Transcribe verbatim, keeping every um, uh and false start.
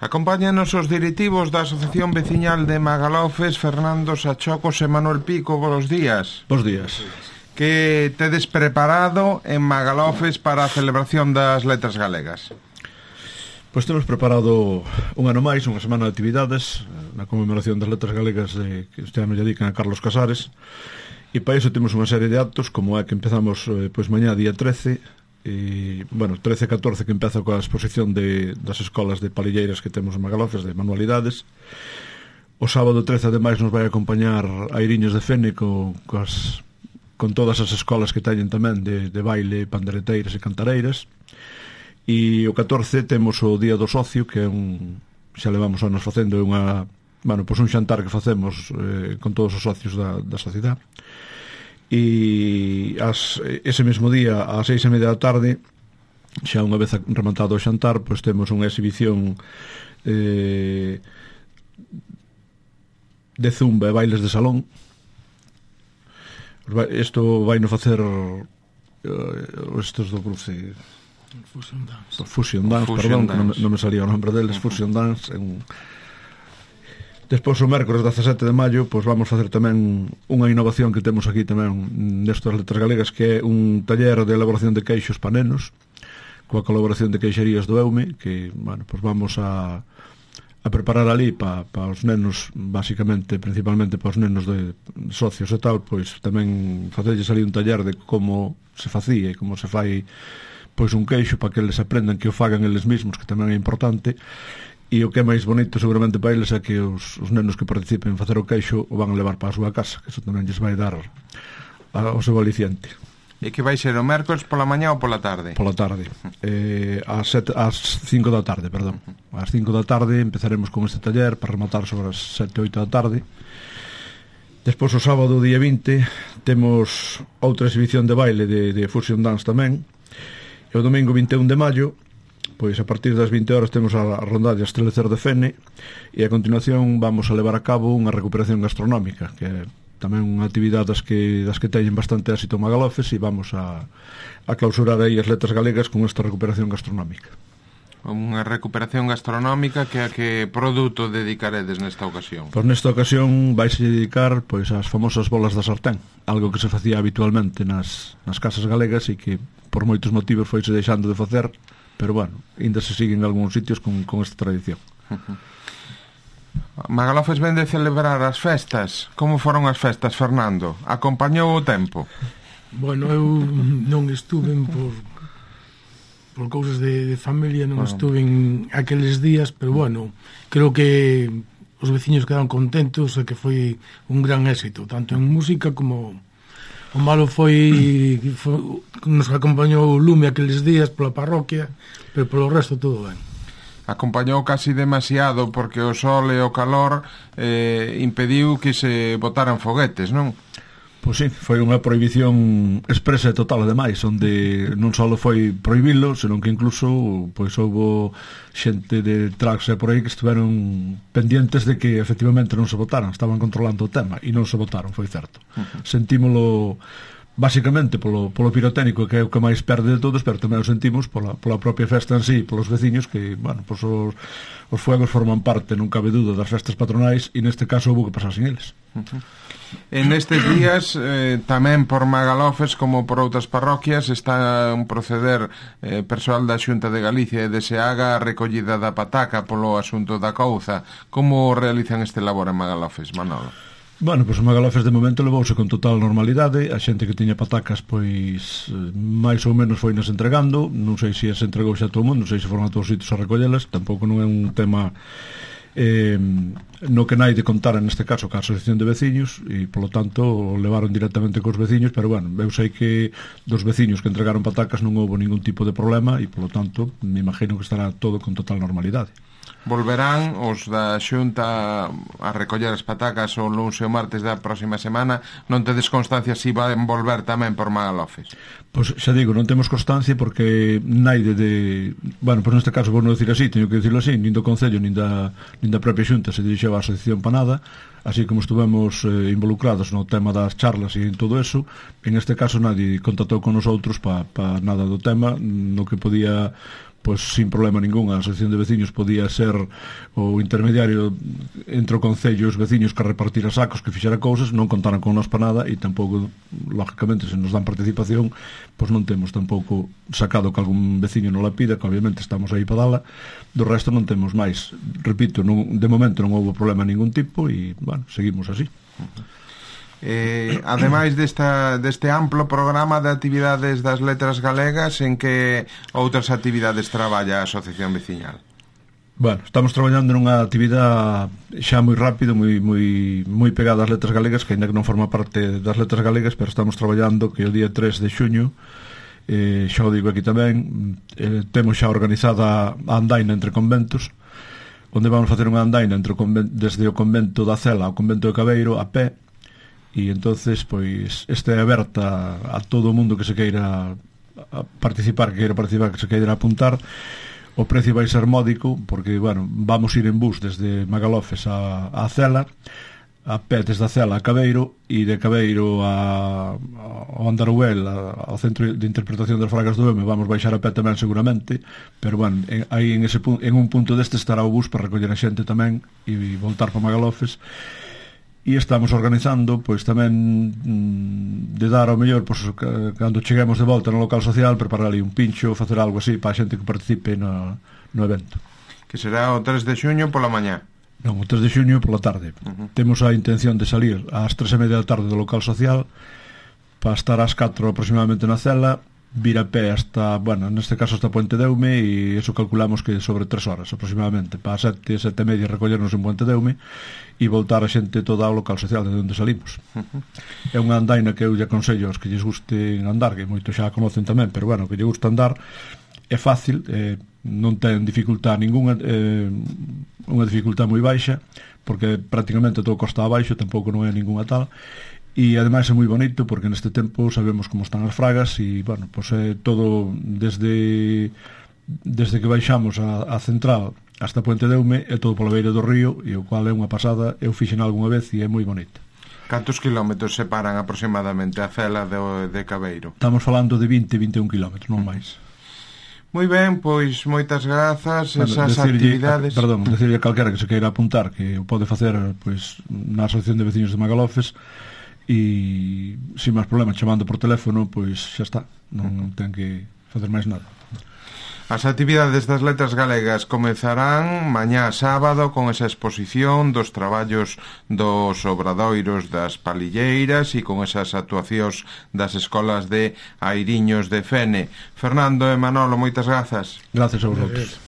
Acompáñanos os directivos da Asociación Veciñal de Magalofes, Fernando Sachocos e Manuel Pico. Bos días. Bos días. Que tedes preparado en Magalofes para a celebración das Letras Galegas? Pois temos preparado un ano máis, unha semana de actividades na conmemoración das Letras Galegas de, que este ano lle dedican a Carlos Casares, e para iso temos unha serie de actos, como é que empezamos pois mañá día trece, e, bueno, trece e catorce que empeza coa exposición de, das escolas de palilleiras que temos en Magalofes, de manualidades. O sábado trece ademais nos vai acompañar Airiños de Fene co, coas, con todas as escolas que teñen tamén de, de baile, pandereteiras e cantareiras. E o catorce temos o Día do Socio, que é un, xa levamos anos facendo unha, bueno, pois un xantar que facemos eh, con todos os socios da, da sociedade. E as, ese mesmo día ás seis e media da tarde, xa unha vez rematado o xantar, pois temos unha exhibición eh, de zumba e bailes de salón. Isto vai no facer uh, estes do cruce Fusion Dance, Fusion Dance, Fusion perdón, Dance. Non, non me salía o nombre deles. uh-huh. Fusion Dance é un... Despois o mércores dezasete de maio pois vamos facer tamén unha innovación que temos aquí tamén nestas Letras Galegas, que é un taller de elaboración de queixos pa nenos, coa colaboración de Queixerías do Eume, que, bueno, pois vamos a, a preparar ali pa, pa os nenos, basicamente, principalmente pa os nenos de socios e tal, pois tamén facerlles ali un taller de como se facía e como se fai pois un queixo, para que eles aprendan que o fagan eles mesmos, que tamén é importante. E o que é máis bonito seguramente para eles é que os, os nenos que participen en facer o queixo o van a levar para a súa casa, que eso tamén lles vai dar a, o seu aliciente. E que vai ser o mércores pola mañá ou pola tarde? Pola tarde, eh, ás, sete, ás cinco da tarde, perdón. Ás cinco da tarde empezaremos con este taller para rematar sobre as sete, oito da tarde. Despois o sábado día vinte temos outra exhibición de baile de, de Fusion Dance tamén. E o domingo vinte e un de maio, pois a partir das vinte horas temos a rondalla Estrelecer de Fene, e a continuación vamos a levar a cabo unha recuperación gastronómica, que é tamén unha actividade das que, das que teñen bastante éxito en Magalofes, e vamos a, a clausurar aí as Letras Galegas con esta recuperación gastronómica. Unha recuperación gastronómica, que a que produto dedicaredes nesta ocasión? Pois nesta ocasión vaise dedicar pois ás famosas bolas da sartén, algo que se facía habitualmente nas, nas casas galegas e que por moitos motivos foise deixando de facer, pero bueno, ainda se siguen en algúns sitios con, con esta tradición. Magalofes ven de celebrar as festas. Como foron as festas, Fernando? Acompañou o tempo? Bueno, eu non estuve por por cousas de, de familia, non estuve en aqueles días, pero bueno, creo que os veciños quedaron contentos e que foi un gran éxito, tanto en música como... O malo foi, foi nos acompañou o lume aqueles días pola parroquia, pero polo resto todo ben. Acompañou casi demasiado porque o sol e o calor eh, impediu que se botaran foguetes, non? Pois sí, foi unha prohibición expresa e total ademais, onde non só foi prohibilo, senón que incluso pois houbo xente de Trax e por aí que estiveron pendientes de que efectivamente non se votaran, estaban controlando o tema e non se votaron, foi certo. Uh-huh. Sentímolo basicamente polo, polo pirotécnico, que é o que máis perde de todos, pero tamén o sentimos pola, pola propia festa en sí, polos veciños, que, bueno, pois os, os fuegos forman parte, non cabe duda, das festas patronais, e neste caso houve que pasar sin eles. Uh-huh. En estes días, eh, tamén por Magalofes como por outras parroquias, está un proceder eh, persoal da Xunta de Galicia e de Seaga a recollida da pataca polo asunto da couza. Como realizan este labor en Magalofes, Manolo? Bueno, pois o Magalofes de momento levouse con total normalidade. A xente que tiña patacas pois máis ou menos foi nos entregando. Non sei se as entregou xa a todo o mundo, non sei se foron a todos os sitios a recollelas. Tampouco non é un tema eh, no que nai de contar en este caso ca asociación de veciños, e polo tanto o levaron directamente cos veciños, pero bueno, eu sei que dos veciños que entregaron patacas non houve ningún tipo de problema e polo tanto me imagino que estará todo con total normalidade. Volverán os da Xunta a recoller as patacas o luns e o martes da próxima semana. Non tedes constancia se van volver tamén por Magalofes? Pois xa digo, non temos constancia porque naide de... Bueno, pois neste caso vou non dicir así, teño que dicirlo así, nin do Concello nin da, nin da propia Xunta se dirixeu á asociación pa nada, así como estuvemos eh, involucrados no tema das charlas e en todo eso. En este caso nadie contactou con nosotros pa, pa nada do tema, no que podía pois sin problema ningún a asociación de veciños podía ser o intermediario entre o concello e os veciños que repartira sacos, que fixera cousas, non contaran con nós para nada e tampouco, lógicamente, se nos dan participación, pois non temos tampouco sacado que algún veciño non la pida, que obviamente estamos aí para dala, do resto non temos máis. Repito, non, de momento non houve problema ningún tipo e, bueno, seguimos así. Eh, ademais desta, deste amplo programa de actividades das letras galegas, en que outras actividades traballa a Asociación Veciñal? Bueno, estamos traballando nunha actividade xa moi rápido, moi, moi, moi pegada ás letras galegas, que ainda que non forma parte das letras galegas, pero estamos traballando que o día tres de xuño, eh, xa o digo aquí tamén, eh, temos xa organizada a andaina entre conventos, onde vamos facer unha andaina entre o convento, desde o convento da Cela ao convento de Cabeiro a pé, e entonces pois esta é aberta a todo o mundo que se queira participar, que queira participar, que se queira apuntar. O precio vai ser módico porque, bueno, vamos ir en bus desde Magalofes a, a Cela, a pé desde a Cela a Cabeiro, e de Cabeiro a, ao Andaruel, a, ao Centro de Interpretación das Fragas do Eme, vamos baixar a pé tamén seguramente, pero, bueno, en, aí en, ese, en un punto deste estará o bus para recoller a xente tamén e voltar para Magalofes. E estamos organizando, pois tamén de dar ao mellor, pois, cando cheguemos de volta no local social, preparar ali un pincho, facer algo así para a xente que participe no, no evento. Que será o tres de xuño pola mañá? Non, o tres de xuño pola tarde. Uh-huh. Temos a intención de salir ás tres e media da tarde do local social para estar ás catro aproximadamente na Cela, vir a pé hasta, bueno, neste caso hasta Puente Deume, e eso calculamos que sobre tres horas aproximadamente, para sete, sete e media recollernos en Puente Deume e voltar a xente toda ao local social de onde salimos. Uh-huh. É unha andaina que eu lle aconsello aos que lles guste andar, que moito xa a conocen tamén, pero, bueno, que lle gusta andar, é fácil, eh, non ten dificultad ninguna, eh, unha dificultad moi baixa, porque prácticamente todo costa abaixo, tampouco non é ninguna tal. E ademais é moi bonito porque neste tempo sabemos como están as fragas e, bueno, pois é todo desde desde que baixamos a, a central hasta Puente Deume, é todo pola beira do río, e o cual é unha pasada, eu fixen algunha vez e é moi bonito. Cantos kilómetros separan aproximadamente a Cela de, de Cabeiro? Estamos falando de vinte, vinte e un kilómetros, non máis. Moi ben, pois moitas grazas, bueno, esas decirlle, actividades. Perdón, decirle a calquera que se queira apuntar que o pode facer pois na Asociación de Veciños de Magalofes, e sin máis problema, chamando por teléfono, pois xa está, non ten que facer máis nada. As actividades das letras galegas comezarán mañá sábado con esa exposición dos traballos dos obradoiros das palilleiras e con esas actuacións das escolas de Airiños de Fene. Fernando e Manolo, moitas grazas. Gracias a vosotros.